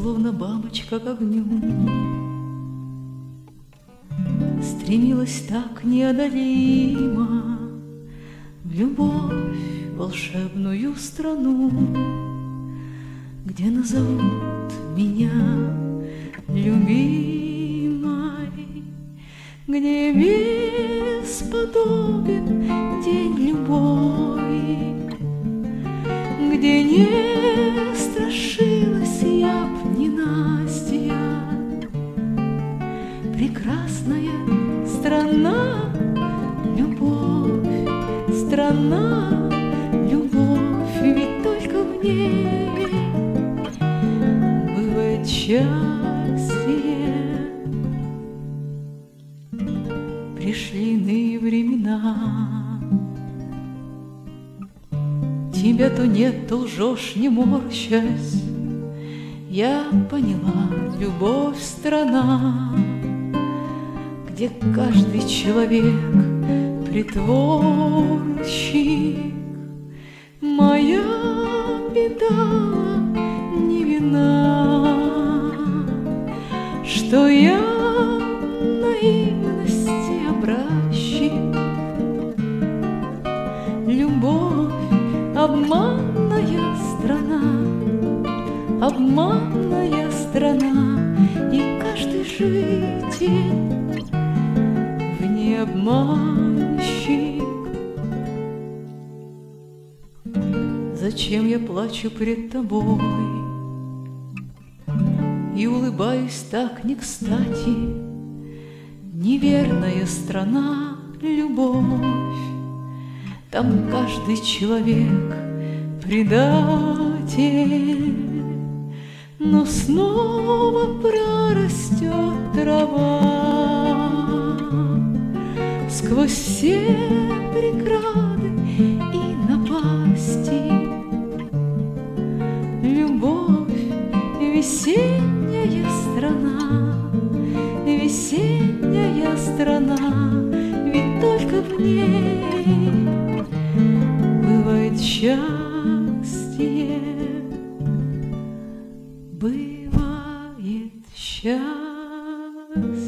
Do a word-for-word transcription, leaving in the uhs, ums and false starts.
словно бабочка к огню, стремилась так неодолимо в любовь, волшебную страну, где назовут меня любимой, где бесподобен день любой, где не страшилась я б ненастья. Прекрасная страна, любовь, страна, любовь, ведь только в ней бывает счастье. Пришли иные времена, тебя то нет, то лжешь, не морщась. Я поняла, любовь — страна, где каждый человек притворщик. Моя беда не вина, что я наивности образчик. Любовь — обманная страна, обманная страна, и каждый житель в ней обманщик. Зачем я плачу пред тобой и улыбаюсь так не кстати? Неверная страна, любовь, там каждый человек предатель. Но снова прорастет трава сквозь все преграды и напасти. Любовь — весенняя страна, весенняя страна, ведь только в ней бывает счастье, бывает счастье.